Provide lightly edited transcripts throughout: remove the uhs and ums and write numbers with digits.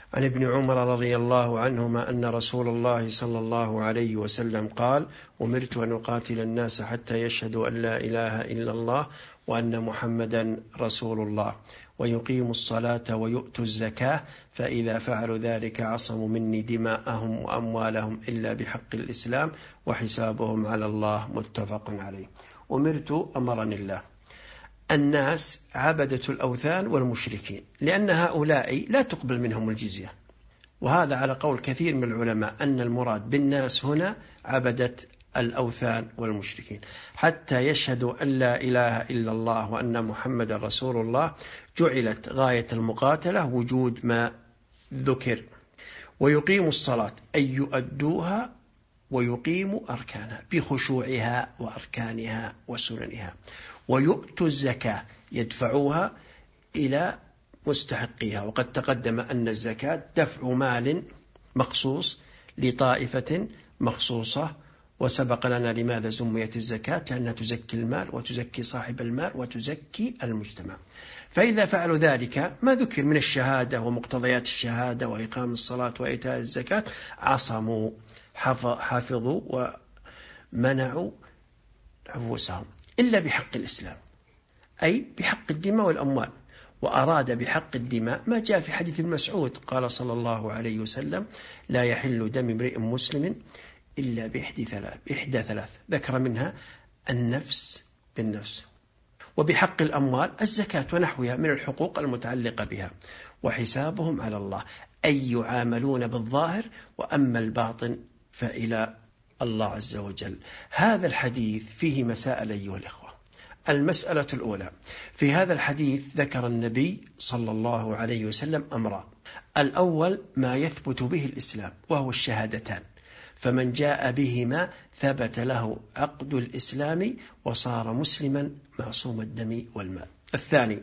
عن ابن عمر رضي الله عنهما أن رسول الله صلى الله عليه وسلم قال: أمرت أن أقاتل الناس حتى يشهدوا أن لا إله إلا الله وأن محمدا رسول الله ويقيموا الصلاة ويؤتوا الزكاة، فإذا فعلوا ذلك عصموا مني دماءهم وأموالهم إلا بحق الإسلام وحسابهم على الله. متفق عليه. أمرت، أمرني الله. الناس عبدة الأوثان والمشركين، لأن هؤلاء لا تقبل منهم الجزية، وهذا على قول كثير من العلماء أن المراد بالناس هنا عبدة الأوثان والمشركين، حتى يشهدوا أن لا إله إلا الله وأن محمد رسول الله. جعلت غاية المقاتلة وجود ما ذكر. ويقيموا الصلاة أي يؤدوها ويقيموا أركانها بخشوعها وأركانها وسننها. ويؤتوا الزكاة يدفعوها إلى مستحقيها، وقد تقدم أن الزكاة دفع مال مخصوص لطائفة مخصوصة، وسبق لنا لماذا سميت الزكاة، لأنها تزكي المال وتزكي صاحب المال وتزكي المجتمع. فإذا فعلوا ذلك ما ذكر من الشهادة ومقتضيات الشهادة وإقام الصلاة وإيتاء الزكاة، عصموا، حافظوا ومنعوا نفوسهم إلا بحق الإسلام، أي بحق الدماء والأموال. وأراد بحق الدماء ما جاء في حديث المسعود، قال صلى الله عليه وسلم: لا يحل دم امرئ مسلم إلا بإحدى ثلاث، ذكر منها النفس بالنفس. وبحق الأموال الزكاة ونحوها من الحقوق المتعلقة بها. وحسابهم على الله، أي يعاملون بالظاهر، وأما الباطن فإلى الله عز وجل. هذا الحديث فيه مسائل أيها الإخوة. المسألة الأولى: في هذا الحديث ذكر النبي صلى الله عليه وسلم أمران. الأول ما يثبت به الإسلام وهو الشهادتان، فمن جاء بهما ثبت له عقد الإسلام وصار مسلما معصوم الدم والمال. الثاني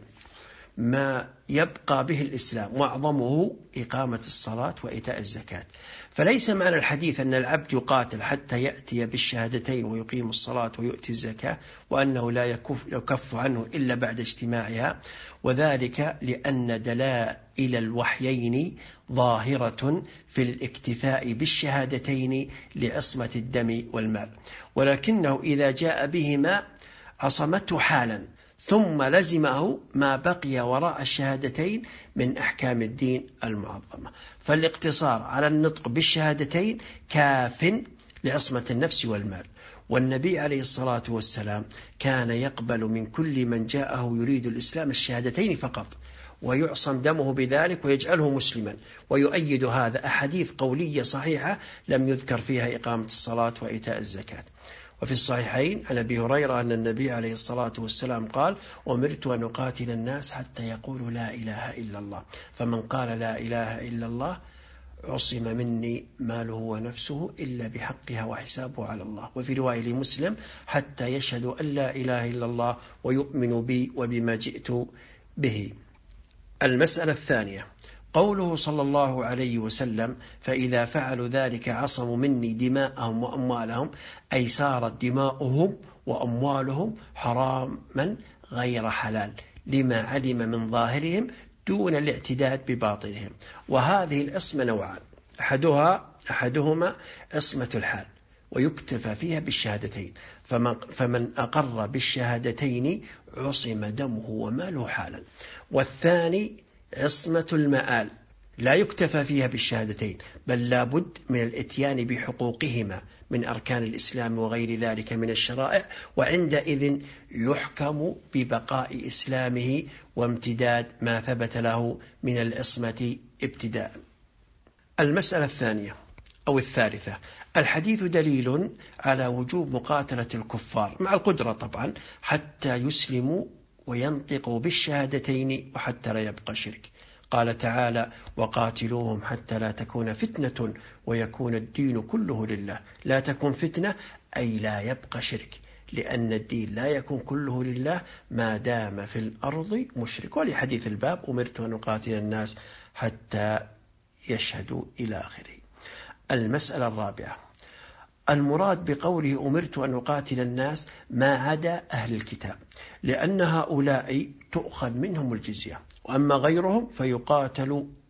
ما يبقى به الإسلام وأعظمه إقامة الصلاة وإيتاء الزكاة. فليس معنى الحديث أن العبد يقاتل حتى يأتي بالشهادتين ويقيم الصلاة ويؤتي الزكاة وأنه لا يكف عنه إلا بعد اجتماعها، وذلك لأن دلائل الوحيين ظاهرة في الاكتفاء بالشهادتين لعصمة الدم والمال، ولكنه إذا جاء بهما عصمته حالا، ثم لزمه ما بقي وراء الشهادتين من أحكام الدين المعظمة. فالاقتصار على النطق بالشهادتين كاف لعصمة النفس والمال. والنبي عليه الصلاة والسلام كان يقبل من كل من جاءه يريد الإسلام الشهادتين فقط، ويعصم دمه بذلك ويجعله مسلما. ويؤيد هذا أحاديث قولية صحيحة لم يذكر فيها إقامة الصلاة وإيتاء الزكاة. وفي الصحيحين عن أبي هريرة أن النبي عليه الصلاة والسلام قال: أمرت أن أقاتل الناس حتى يقولوا لا إله إلا الله، فمن قال لا إله إلا الله عصم مني ماله ونفسه إلا بحقها وحسابه على الله. وفي رواية لمسلم: حتى يشهدوا أن لا إله إلا الله ويؤمنوا بي وبما جئت به. المسألة الثانية: قوله صلى الله عليه وسلم: فإذا فعلوا ذلك عصموا مني دماءهم وأموالهم، أي صارت دماؤهم وأموالهم حراما غير حلال لما علم من ظاهرهم دون الاعتداد بباطنهم. وهذه العصمة نوعان: أحدهما عصمة الحال ويكتفى فيها بالشهادتين، فمن أقر بالشهادتين عصم دمه وماله حالا. والثاني عصمة المآل لا يكتفى فيها بالشهادتين، بل لا بد من الاتيان بحقوقهما من أركان الإسلام وغير ذلك من الشرائع، وعندئذ يحكم ببقاء إسلامه وامتداد ما ثبت له من العصمة ابتداء. المسألة الثانية أو الثالثة: الحديث دليل على وجوب مقاتلة الكفار مع القدرة طبعا حتى يسلموا وينطقوا بالشهادتين وحتى لا يبقى شرك. قال تعالى: وقاتلوهم حتى لا تكون فتنة ويكون الدين كله لله. لا تكون فتنة أي لا يبقى شرك، لأن الدين لا يكون كله لله ما دام في الأرض مشرك. ولحديث الباب: أمرت أن أقاتل الناس حتى يشهدوا إلى آخره. المسألة الرابعة: المراد بقوله أمرت أن أقاتل الناس ما عدا أهل الكتاب، لأن هؤلاء تؤخذ منهم الجزية، وأما غيرهم فيقاتل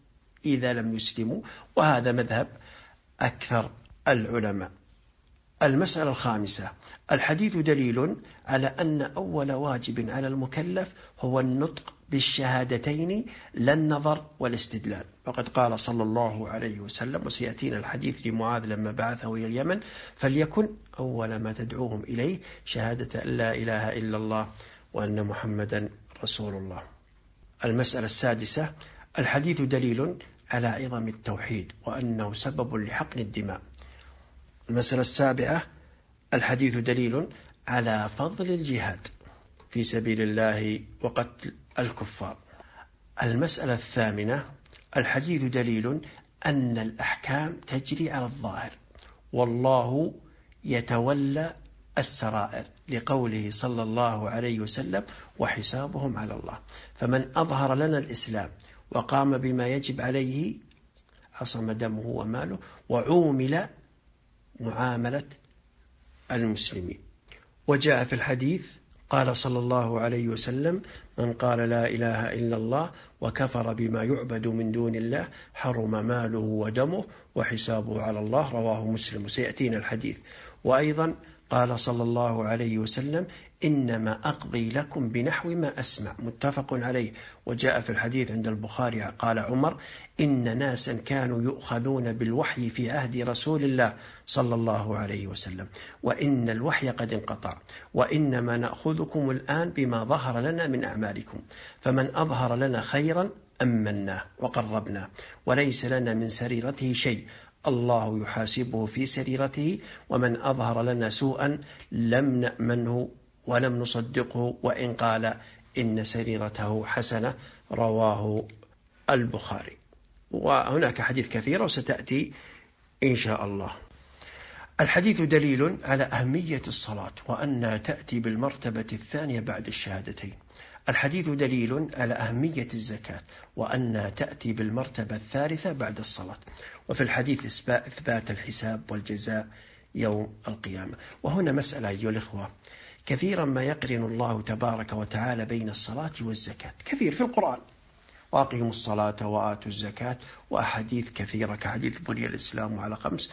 إذا لم يسلموا، وهذا مذهب أكثر العلماء. المسألة الخامسة: الحديث دليل على أن أول واجب على المكلف هو النطق بالشهادتين لا النظر والاستدلال، وقد قال صلى الله عليه وسلم، وسيأتينا الحديث لمعاذ لما بعثه إلى اليمن: فليكن أول ما تدعوهم إليه شهادة أن لا إله إلا الله وأن محمدا رسول الله. المسألة السادسة: الحديث دليل على عظم التوحيد وأنه سبب لحقن الدماء. المسألة السابعة: الحديث دليل على فضل الجهاد في سبيل الله وقتل الكفار. المسألة الثامنة: الحديث دليل أن الأحكام تجري على الظاهر والله يتولى السرائر، لقوله صلى الله عليه وسلم: وحسابهم على الله. فمن أظهر لنا الإسلام وقام بما يجب عليه عصم دمه وماله وعومل معاملة المسلمين. وجاء في الحديث قال صلى الله عليه وسلم: من قال لا إله إلا الله وكفر بما يعبد من دون الله حرم ماله ودمه وحسابه على الله، رواه مسلم، وسيأتينا الحديث. وأيضا قال صلى الله عليه وسلم: إنما أقضي لكم بنحو ما أسمع، متفق عليه. وجاء في الحديث عند البخاري قال عمر: إن ناسا كانوا يؤخذون بالوحي في عهد رسول الله صلى الله عليه وسلم، وإن الوحي قد انقطع، وإنما نأخذكم الآن بما ظهر لنا من أعمالكم، فمن أظهر لنا خيرا أمناه وقربناه، وليس لنا من سريرته شيء الله يحاسبه في سريرته، ومن أظهر لنا سوءا لم نأمنه ولم نصدقه وإن قال إن سريرته حسنة، رواه البخاري. وهناك حديث كثيرة وستأتي إن شاء الله. الحديث دليل على أهمية الصلاة وأنها تأتي بالمرتبة الثانية بعد الشهادتين. الحديث دليل على أهمية الزكاة وأنها تأتي بالمرتبة الثالثة بعد الصلاة. وفي الحديث إثبات الحساب والجزاء يوم القيامة. وهنا مسألة أيها الإخوة: كثيرا ما يقرن الله تبارك وتعالى بين الصلاة والزكاة، كثير في القرآن: وأقيموا الصلاة وآتوا الزكاة، وأحاديث كثيرة كحديث بني الإسلام على 5.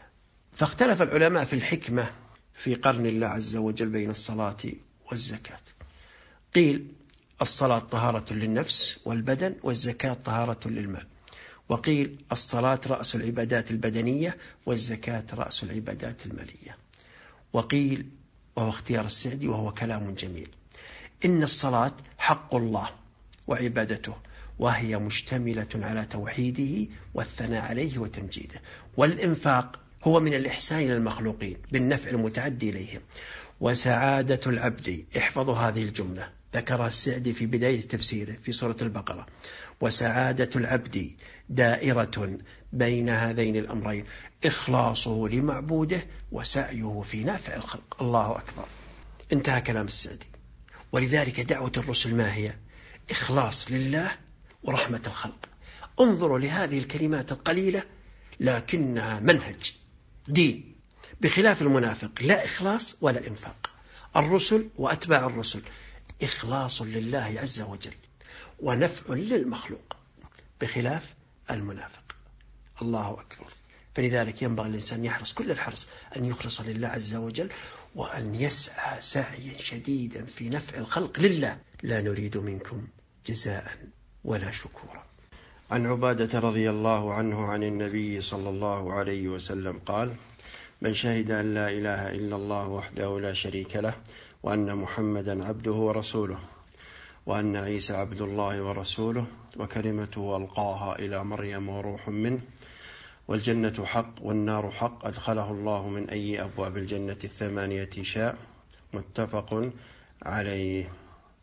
فاختلف العلماء في الحكمة في قرن الله عز وجل بين الصلاة والزكاة. قيل: الصلاة طهارة للنفس والبدن، والزكاة طهارة للمال. وقيل: الصلاة رأس العبادات البدنية، والزكاة رأس العبادات المالية. وقيل، وهو اختيار السعدي وهو كلام جميل: إن الصلاة حق الله وعبادته، وهي مشتملة على توحيده والثناء عليه وتمجيده. والإنفاق هو من الإحسان للمخلوقين بالنفع المتعدي إليهم. وسعادة العبد، احفظوا هذه الجملة، ذكرها السعدي في بداية تفسيره في سورة البقرة: وسعادة العبد دائرة بين هذين الأمرين، إخلاصه لمعبوده وسعيه في نافع الخلق. الله أكبر. انتهى كلام السعدي. ولذلك دعوة الرسل ما هي؟ إخلاص لله ورحمة الخلق. انظروا لهذه الكلمات القليلة لكنها منهج دين، بخلاف المنافق: لا إخلاص ولا إنفاق. الرسل وأتباع الرسل إخلاص لله عز وجل ونفع للمخلوق، بخلاف المنافق. الله أكبر. فلذلك ينبغي الإنسان يحرص كل الحرص أن يخلص لله عز وجل، وأن يسعى سعيا شديدا في نفع الخلق لله، لا نريد منكم جزاء ولا شكورا. عن عبادة رضي الله عنه عن النبي صلى الله عليه وسلم قال: من شهد أن لا إله إلا الله وحده لا شريك له، وأن محمدا عبده ورسوله، وأن عيسى عبد الله ورسوله، وكلمته ألقاها إلى مريم وروح منه، والجنة حق والنار حق، أدخله الله من أي أبواب الجنة 8 شاء، متفق عليه.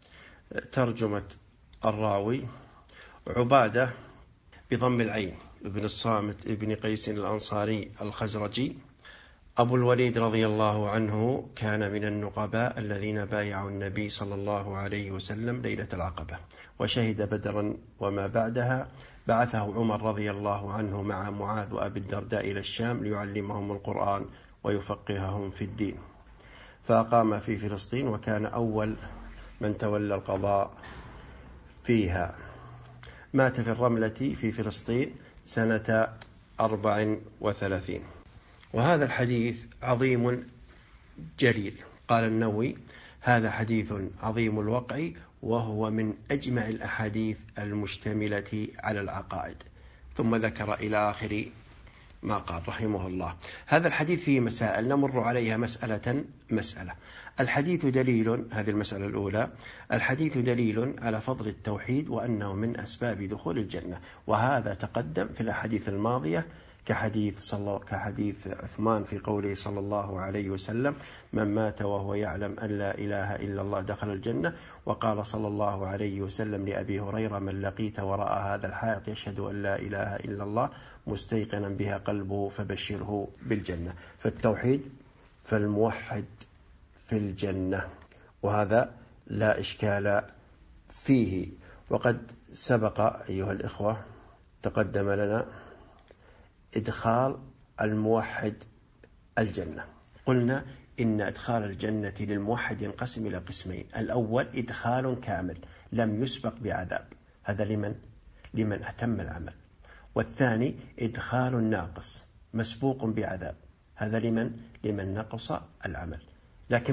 ترجمة الراوي: عبادة بضم العين ابن الصامت ابن قيس الأنصاري الخزرجي أبو الوليد رضي الله عنه، كان من النقباء الذين بايعوا النبي صلى الله عليه وسلم ليلة العقبة، وشهد بدرا وما بعدها. بعثه عمر رضي الله عنه مع معاذ وأبي الدرداء إلى الشام ليعلمهم القرآن ويفقههم في الدين، فأقام في فلسطين، وكان أول من تولى القضاء فيها. مات في الرملة في فلسطين سنة 34. وهذا الحديث عظيم جليل. قال النووي: هذا حديث عظيم الوقع، وهو من أجمع الأحاديث المشتملة على العقائد. ثم ذكر إلى آخر ما قال رحمه الله. هذا الحديث فيه مسائل نمر عليها مسألة. الحديث دليل، هذه المسألة الأولى، الحديث دليل على فضل التوحيد وأنه من أسباب دخول الجنة، وهذا تقدم في الأحاديث الماضية كحديث عثمان في قوله صلى الله عليه وسلم: من مات وهو يعلم أن لا إله إلا الله دخل الجنة. وقال صلى الله عليه وسلم لأبي هريرة: من لقيت وراء هذا الحائط يشهد أن لا إله إلا الله مستيقنا بها قلبه فبشره بالجنة. فالتوحيد، فالموحد في الجنة، وهذا لا إشكال فيه. وقد سبق أيها الإخوة تقدم لنا إدخال الموحد الجنة. قلنا إن إدخال الجنة للموحد ينقسم إلى قسمين: الأول إدخال كامل لم يسبق بعذاب، هذا لمن أتم العمل. والثاني إدخال ناقص مسبوق بعذاب، هذا لمن نقص العمل، لكن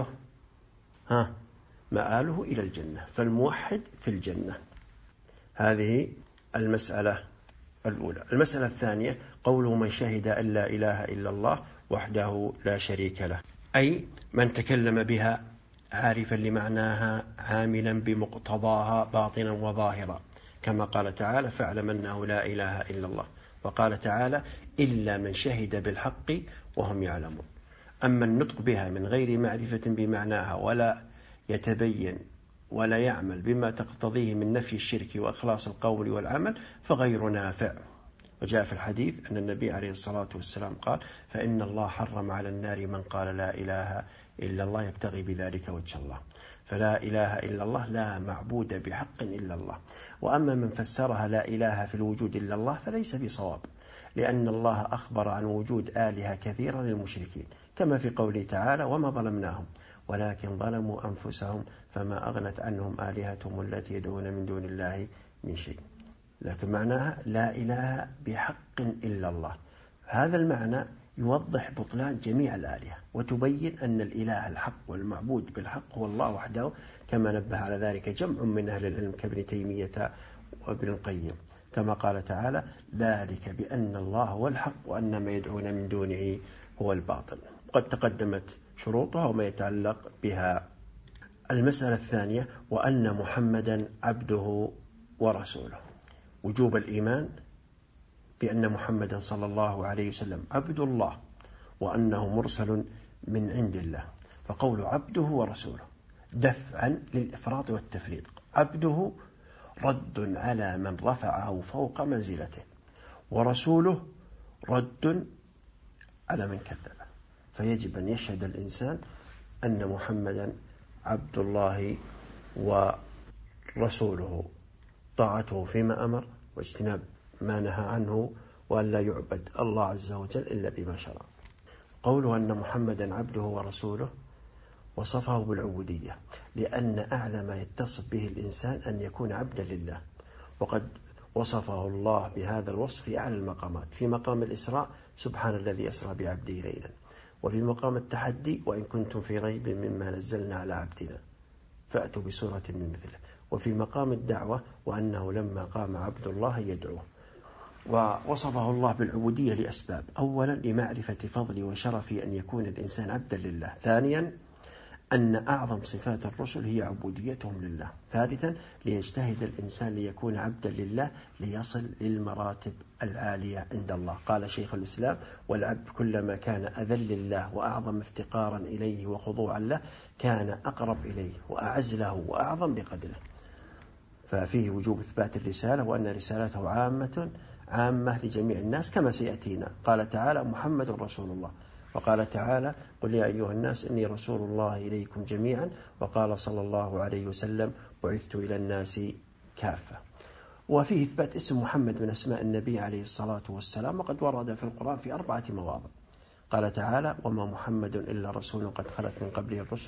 مآله إلى الجنة، فالموحد في الجنة. هذه المسألة الأولى. المسألة الثانية قوله: من شهد أن لا إله إلا الله وحده لا شريك له، أي من تكلم بها عارفا لمعناها عاملا بمقتضاها باطنا وظاهرا، كما قال تعالى: فاعلم أنه لا إله إلا الله. وقال تعالى: إلا من شهد بالحق وهم يعلمون. أما النطق بها من غير معرفة بمعناها ولا يتبين ولا يعمل بما تقتضيه من نفي الشرك وإخلاص القول والعمل فغير نافع. وجاء في الحديث أن النبي عليه الصلاة والسلام قال: فإن الله حرم على النار من قال لا إله إلا الله يبتغي بذلك وجه الله. فلا إله إلا الله لا معبود بحق إلا الله. وأما من فسرها لا إله في الوجود إلا الله فليس بصواب، لأن الله أخبر عن وجود آلهة كثيرة للمشركين، كما في قوله تعالى: وما ظلمناهم ولكن ظلموا أنفسهم فما أغنت عنهم آلهتهم التي يدعون من دون الله من شيء. لكن معناها لا إله بحق إلا الله. هذا المعنى يوضح بطلان جميع الآلهة، وتبين أن الإله الحق والمعبود بالحق هو الله وحده، كما نبه على ذلك جمع من أهل العلم كابن تيمية وابن القيم، كما قال تعالى: ذلك بأن الله هو الحق وأن ما يدعون من دونه هو الباطل. قد تقدمت شروطها وما يتعلق بها. المسألة الثانية: وأن محمدا عبده ورسوله، وجوب الإيمان بأن محمدا صلى الله عليه وسلم عبد الله، وأنه مرسل من عند الله. فقول عبده ورسوله دفعا للإفراط والتفريط. عبده رد على من رفعه فوق منزلته، ورسوله رد على من كذبه. فيجب أن يشهد الإنسان أن محمدا عبد الله ورسوله، طاعته فيما أمر واجتناب ما نهى عنه، وأن لا يعبد الله عز وجل إلا بما شرع. قوله أن محمدا عبده ورسوله وصفه بالعبودية، لأن أعلى ما يتصف به الإنسان أن يكون عبدا لله، وقد وصفه الله بهذا الوصف في أعلى المقامات: في مقام الإسراء: سبحان الذي أسرى بعبده ليلا. وفي مقام التحدي: وإن كنتم في ريب مما نزلنا على عبدنا فأتوا بسورة من مثله. وفي مقام الدعوة: وأنه لما قام عبد الله يدعوه. ووصفه الله بالعبودية لأسباب: أولا لمعرفة فضل وشرف أن يكون الإنسان عبدا لله. ثانيا أن أعظم صفات الرسل هي عبوديتهم لله. ثالثا ليجتهد الإنسان ليكون عبدا لله ليصل للمراتب العالية عند الله. قال شيخ الإسلام: والعبد كلما كان أذل لله وأعظم افتقارا إليه وخضوعا له كان أقرب إليه وأعز له وأعظم لقدره. ففيه وجوب إثبات الرسالة، وأن رسالته عامة لجميع الناس، كما سيأتينا. قال تعالى: محمد رسول الله. وقال تعالى: قل يا أيها الناس إني رسول الله إليكم جميعا. وقال صلى الله عليه وسلم: بعثت إلى الناس كافة. وفيه إثبات اسم محمد من أسماء النبي عليه الصلاة والسلام، وقد ورد في القرآن في 4 مواضع. قال تعالى: وما محمد إلا رسول قد خلت من قبله الرسل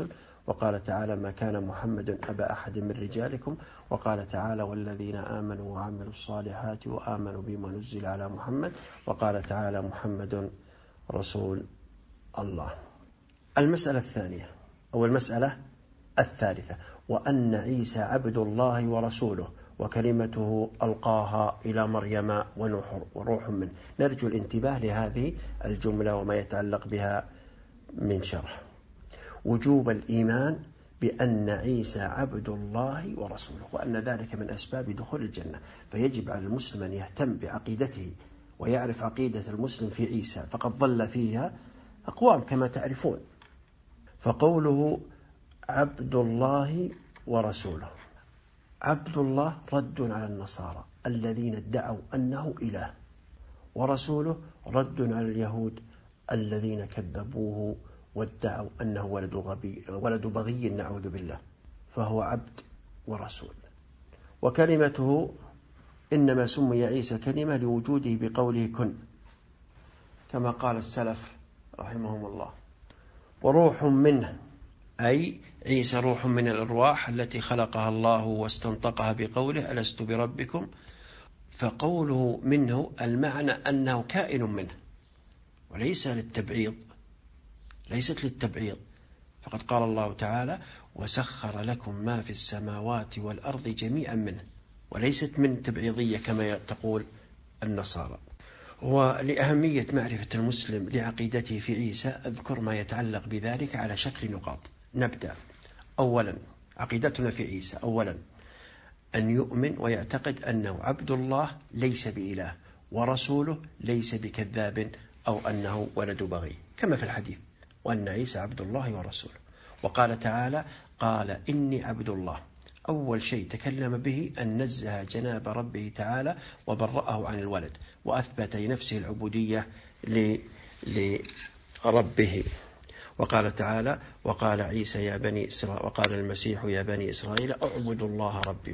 وقال تعالى ما كان محمد أبا أحد من رجالكم، وقال تعالى والذين آمنوا وعملوا الصالحات وآمنوا بما نزل على محمد، وقال تعالى محمد رسول الله. المسألة الثانية أو المسألة الثالثة، وأن عيسى عبد الله ورسوله وكلمته ألقاها إلى مريم وروح منه. نرجو الانتباه لهذه الجملة وما يتعلق بها من شرح. وجوب الإيمان بأن عيسى عبد الله ورسوله، وأن ذلك من أسباب دخول الجنة، فيجب على المسلم أن يهتم بعقيدته ويعرف عقيدة المسلم في عيسى، فقد ضل فيها أقوام كما تعرفون. فقوله عبد الله ورسوله، عبد الله رد على النصارى الذين ادعوا أنه إله، ورسوله رد على اليهود الذين كذبوه وادعوا أنه ولد بغي نعوذ بالله، فهو عبد ورسول. وكلمته إنما سمي عيسى كلمة لوجوده بقوله كن، كما قال السلف رحمهم الله. وروح منه، أي عيسى روح من الأرواح التي خلقها الله واستنطقها بقوله ألست بربكم. فقوله منه المعنى أنه كائن منه، وليس للتبعيض، ليست للتبعيض، فقد قال الله تعالى وسخر لكم ما في السماوات والأرض جميعا منه، وليست من تبعيضية كما تقول النصارى. ولأهمية معرفة المسلم لعقيدته في عيسى أذكر ما يتعلق بذلك على شكل نقاط. نبدأ. أولا عقيدتنا في عيسى، أولا أن يؤمن ويعتقد أنه عبد الله ليس بإله، ورسوله ليس بكذاب أو أنه ولد بغي، كما في الحديث وأن عيسى عبد الله ورسوله. وقال تعالى قال إني عبد الله، أول شيء تكلم به أن نزه جناب ربه تعالى وبرأه عن الولد، وأثبت لنفسه العبودية لربه. وقال تعالى وقال عيسى يا بني إسرائيل، وقال المسيح يا بني إسرائيل أعبدوا الله ربي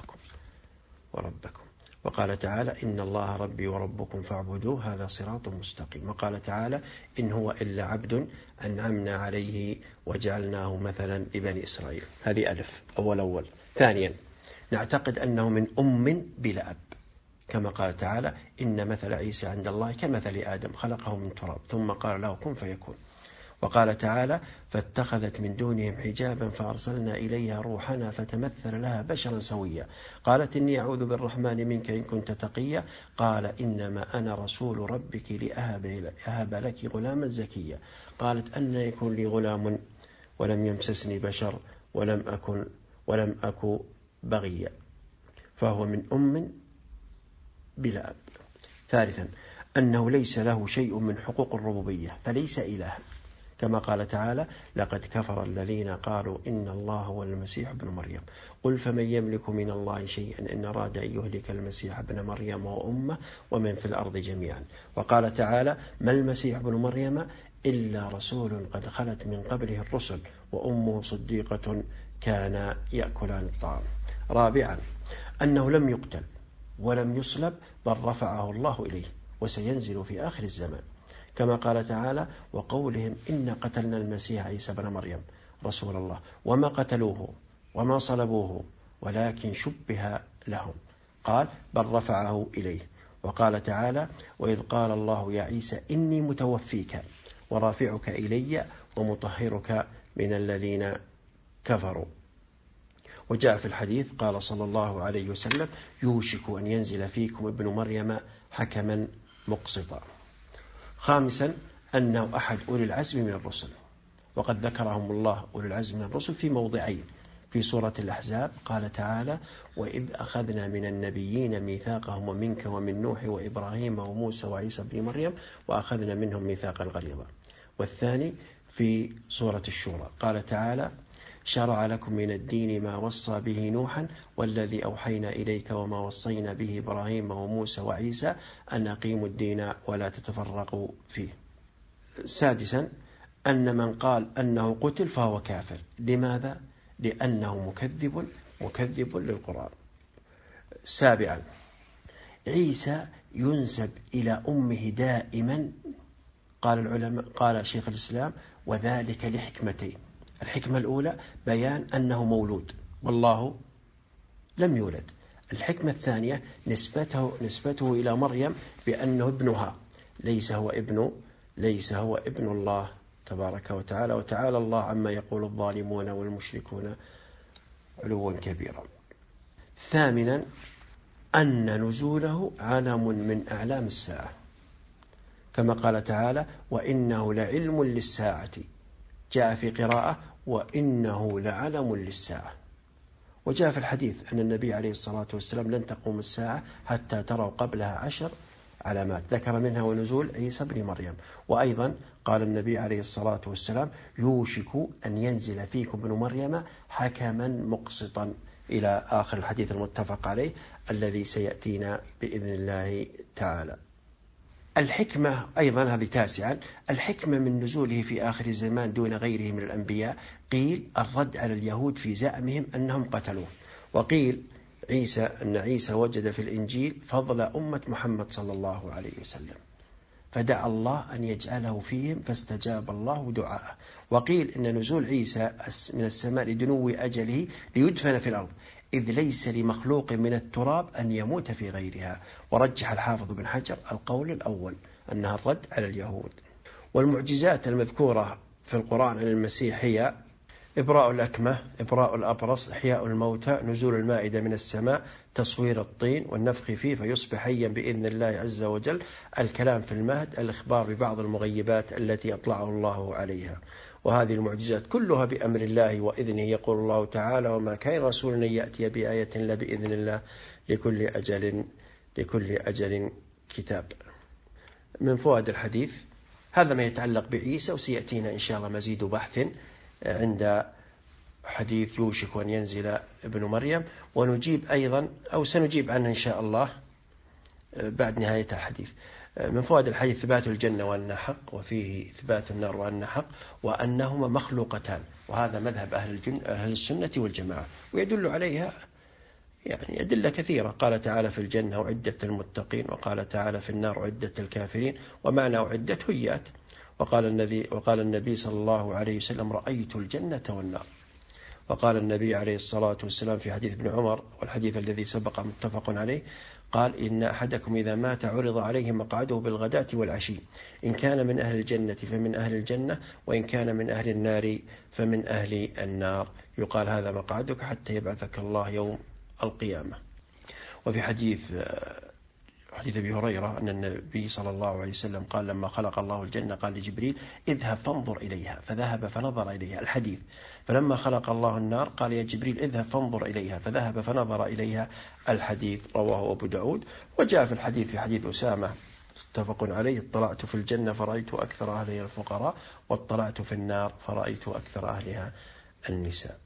وربكم. وقال تعالى إن الله ربي وربكم فاعبدوه هذا صراط مستقيم. وقال تعالى إن هو إلا عبد أنعمنا عليه وجعلناه مثلا لبني إسرائيل. هذه ألف أول. ثانيا نعتقد أنه من أم بلا أب، كما قال تعالى إن مثل عيسى عند الله كمثل آدم خلقه من تراب ثم قال له كن فيكون. وقال تعالى فاتخذت من دونهم حجابا فأرسلنا إليها روحنا فتمثل لها بشرا سويا، قالت إني أعوذ بالرحمن منك إن كنت تقيا، قال إنما أنا رسول ربك لأهب لك غلاما زكيا، قالت أن يكون لي غلام ولم يمسسني بشر ولم أك بغيا، فهو من أم بلا أب. ثالثا أنه ليس له شيء من حقوق الربوبية، فليس إلها، كما قال تعالى لقد كفر الذين قالوا إن الله هو المسيح ابن مريم، قل فمن يملك من الله شيئا إن أراد أن يهلك المسيح ابن مريم وأمه ومن في الأرض جميعا. وقال تعالى ما المسيح ابن مريم إلا رسول قد خلت من قبله الرسل وأمه صديقة كان يأكلان الطعام. رابعا أنه لم يقتل ولم يصلب بل رفعه الله إليه وسينزل في آخر الزمان، كما قال تعالى وقولهم إن قتلنا المسيح عيسى بن مريم رسول الله وما قتلوه وما صلبوه ولكن شبه لهم، قال بل رفعه إليه. وقال تعالى وإذ قال الله يا عيسى إني متوفيك ورافعك إلي ومطهرك من الذين كفروا. وجاء في الحديث قال صلى الله عليه وسلم يوشك أن ينزل فيكم ابن مريم حكما مقسطا. خامسا أنه أحد أولي العزم من الرسل، وقد ذكرهم الله أولي العزم من الرسل في موضعين. في سورة الأحزاب قال تعالى وإذ أخذنا من النبيين ميثاقهم ومنك ومن نوح وإبراهيم وموسى وعيسى بن مريم وأخذنا منهم ميثاقا غليظا. والثاني في سورة الشورى قال تعالى شرع لكم من الدين ما وصى به نوحا والذي أوحينا إليك وما وصينا به إبراهيم وموسى وعيسى أن أقيموا الدين ولا تتفرقوا فيه. سادسا أن من قال أنه قتل فهو كافر. لماذا؟ لأنه مكذب للقرآن. سابعا عيسى ينسب إلى أمه دائما، قال العلماء قال شيخ الإسلام وذلك لحكمتين. الحكمة الأولى بيان أنه مولود والله لم يولد. الحكمة الثانية نسبته إلى مريم بأنه ابنها، ليس هو ابن الله تبارك وتعالى، وتعالى الله عما يقول الظالمون والمشركون علوا كبيرا. ثامنا أن نزوله علم من أعلام الساعة، كما قال تعالى وإنه لعلم للساعة، جاء في قراءة وإنه لعلم للساعة. وجاء في الحديث أن النبي عليه الصلاة والسلام لن تقوم الساعة حتى تروا قبلها 10 علامات، ذكر منها ونزول عيسى بن مريم. وأيضا قال النبي عليه الصلاة والسلام يوشك أن ينزل فيكم ابن مريم حكما مقسطا، إلى آخر الحديث المتفق عليه الذي سيأتينا بإذن الله تعالى. الحكمة أيضا هذه تاسعا، الحكمة من نزوله في آخر الزمان دون غيره من الأنبياء. قيل الرد على اليهود في زعمهم أنهم قتلوه، وقيل أن عيسى وجد في الإنجيل فضل أمة محمد صلى الله عليه وسلم فدعا الله أن يجعله فيهم فاستجاب الله دعاءه. وقيل إن نزول عيسى من السماء لدنو أجله ليدفن في الأرض، إذ ليس لمخلوق من التراب أن يموت في غيرها. ورجح الحافظ بن حجر القول الأول أنها الرد على اليهود. والمعجزات المذكورة في القرآن عن المسيح هي إبراء الأكمة، إبراء الأبرص، إحياء الموتى، نزول المائدة من السماء، تصوير الطين والنفخ فيه فيصبح حيا بإذن الله عز وجل، الكلام في المهد، الإخبار ببعض المغيبات التي أطلعه الله عليها. وهذه المعجزات كلها بأمر الله وإذنه، يقول الله تعالى وما كان رسول أن يأتي بآية إلا بإذن الله لكل أجل كتاب. من فوائد الحديث هذا ما يتعلق بعيسى، وسيأتينا إن شاء الله مزيد بحث عند حديث يوشك أن ينزل ابن مريم، ونجيب أيضا أو سنجيب عنه إن شاء الله بعد نهاية الحديث. من فوائد الحديث ثبات الجنة وأنها حق، وفيه إثبات النار وأنها حق، وأنهما مخلوقتان، وهذا مذهب أهل السنة والجماعة، ويدل عليها يعني أدلة كثيرة. قال تعالى في الجنة أعدت المتقين، وقال تعالى في النار أعدت الكافرين، ومعنى أعدت هيات. وقال النبي صلى الله عليه وسلم رأيت الجنة والنار. وقال النبي عليه الصلاة والسلام في حديث ابن عمر والحديث الذي سبق متفق عليه، قال إن أحدكم إذا مات عرض عليه مقعده بالغداة والعشي، إن كان من أهل الجنة فمن أهل الجنة، وإن كان من أهل النار فمن أهل النار، يقال هذا مقعدك حتى يبعثك الله يوم القيامة. وفي حديث أبي هريرة أن النبي صلى الله عليه وسلم قال لما خلق الله الجنة قال لجبريل اذهب فانظر إليها، فذهب فنظر إليها الحديث. فلما خلق الله النار قال يا جبريل اذهب فانظر إليها، فذهب فنظر إليها الحديث. رواه أبو داود. وجاء في الحديث في حديث أسامة متفق عليه اطلعت في الجنة فرأيت أكثر أهلها الفقراء، واطلعت في النار فرأيت أكثر أهلها النساء.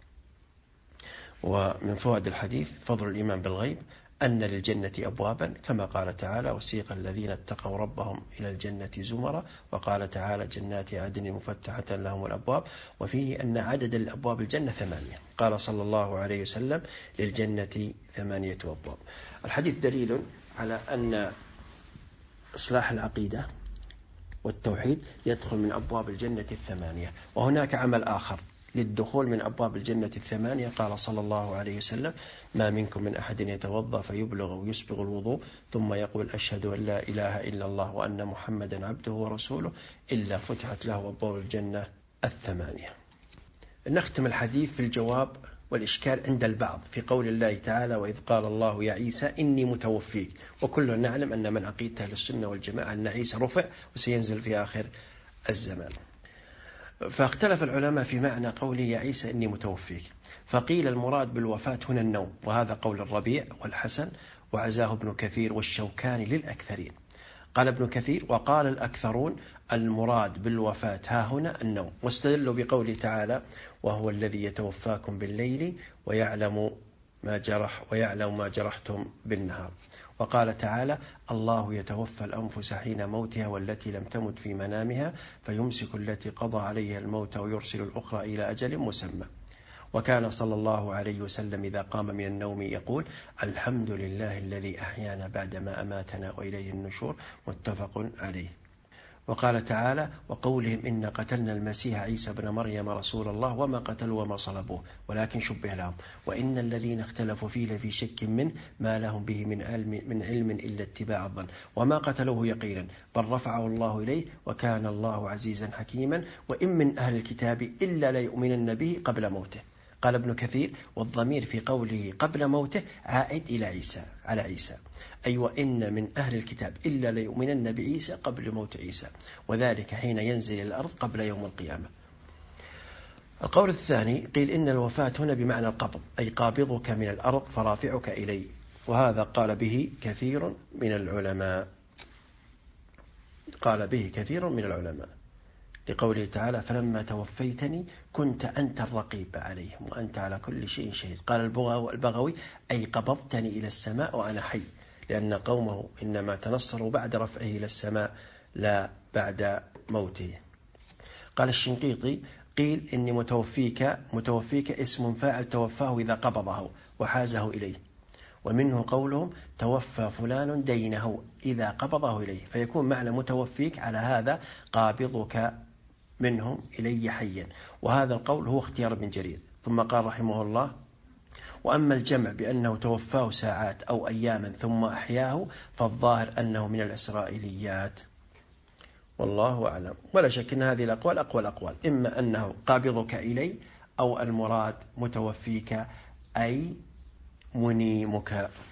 ومن فوائد الحديث فضل الإيمان بالغيب، أن للجنة أبوابا كما قال تعالى وسيق الذين اتقوا ربهم إلى الجنة زمرا، وقال تعالى جنات عدن مفتحة لهم الأبواب. وفيه أن عدد الأبواب الجنة 8، قال صلى الله عليه وسلم للجنة 8 أبواب. الحديث دليل على أن إصلاح العقيدة والتوحيد يدخل من أبواب الجنة 8. وهناك عمل آخر للدخول من أبواب الجنة 8، قال صلى الله عليه وسلم ما منكم من أحد يتوضأ فيبلغ ويسبغ الوضوء ثم يقول أشهد أن لا إله إلا الله وأن محمدا عبده ورسوله إلا فتحت له أبواب الجنة 8. نختم الحديث في الجواب والإشكال عند البعض في قول الله تعالى وإذ قال الله يا عيسى إني متوفيك. وكلنا نعلم أن من عقيدة للسنة والجماعة أن عيسى رفع وسينزل في آخر الزمان. فاختلف العلماء في معنى قوله يا عيسى إني متوفيك، فقيل المراد بالوفاة هنا النوم، وهذا قول الربيع والحسن وعزاه ابن كثير والشوكاني للأكثرين. قال ابن كثير وقال الأكثرون المراد بالوفاة ها هنا النوم، واستدلوا بقوله تعالى وهو الذي يتوفاكم بالليل ويعلم ما جرحتم بالنهار. وقال تعالى الله يتوفى الأنفس حين موتها والتي لم تمت في منامها فيمسك التي قضى عليها الموت ويرسل الأخرى إلى أجل مسمى. وكان صلى الله عليه وسلم إذا قام من النوم يقول الحمد لله الذي أحيانا بعدما أماتنا وإليه النشور، متفق عليه. وقال تعالى وقولهم إن قتلنا المسيح عيسى بن مريم رسول الله وما قتلوا وما صلبوه ولكن شبه لهم وإن الذين اختلفوا فيه لفي شك منه ما لهم به من علم إلا اتباع الظن وما قتلوه يقينا بل رفعه الله إليه وكان الله عزيزا حكيما وإن من أهل الكتاب إلا ليؤمنن به قبل موته. قال ابن كثير والضمير في قوله قبل موته عائد إلى عيسى على عيسى أي وإن من أهل الكتاب إلا ليؤمنن بعيسى قبل موت عيسى وذلك حين ينزل الأرض قبل يوم القيامة. القول الثاني قيل إن الوفاة هنا بمعنى القبض أي قابضك من الأرض فرافعك إليه وهذا قال به كثير من العلماء لقوله تعالى فلما توفيتني كنت أنت الرقيب عليهم وأنت على كل شيء شهيد. قال البغوي أي قبضتني إلى السماء وأنا حي لأن قومه إنما تنصروا بعد رفعه إلى السماء لا بعد موته. قال الشنقيطي قيل إني متوفيك اسم فاعل توفاه إذا قبضه وحازه إليه ومنه قولهم توفى فلان دينه إذا قبضه إليه فيكون معنى متوفيك على هذا قابضك منهم إلي حيا وهذا القول هو اختيار ابن جرير. ثم قال رحمه الله وأما الجمع بأنه توفاه ساعات أو أياما ثم أحياه فالظاهر أنه من الإسرائيليات والله أعلم. ولا شك أن هذه الأقوال أقوال إما أنه قابضك إلي أو المراد متوفيك أي منيمك.